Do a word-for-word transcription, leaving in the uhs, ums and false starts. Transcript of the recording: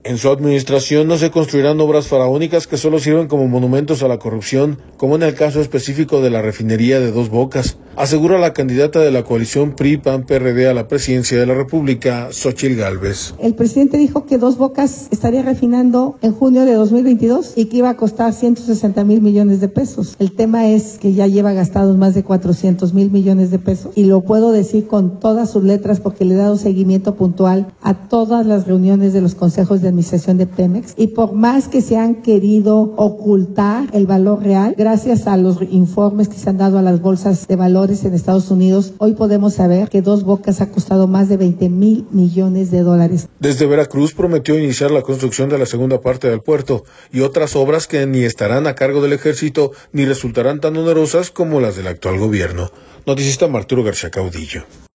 En su administración no se construirán obras faraónicas que solo sirven como monumentos a la corrupción, como en el caso específico de la refinería de Dos Bocas, asegura la candidata de la coalición P R I P A N P R D a la presidencia de la República, Xóchitl Gálvez. El presidente dijo que Dos Bocas estaría refinando en junio de dos mil veintidós y que iba a costar ciento sesenta mil millones de pesos. El tema es que ya lleva gastados más de cuatrocientos mil millones de pesos y lo puedo decir con todas sus letras porque le he dado seguimiento puntual a todas las reuniones de los consejos de administración de Pemex, y por más que se han querido ocultar el valor real, gracias a los informes que se han dado a las bolsas de valores en Estados Unidos, hoy podemos saber que Dos Bocas ha costado más de veinte mil millones de dólares. Desde Veracruz prometió iniciar la construcción de la segunda parte del puerto y otras obras que ni estarán a cargo del ejército ni resultarán tan onerosas como las del actual gobierno. Noticista Arturo García Caudillo.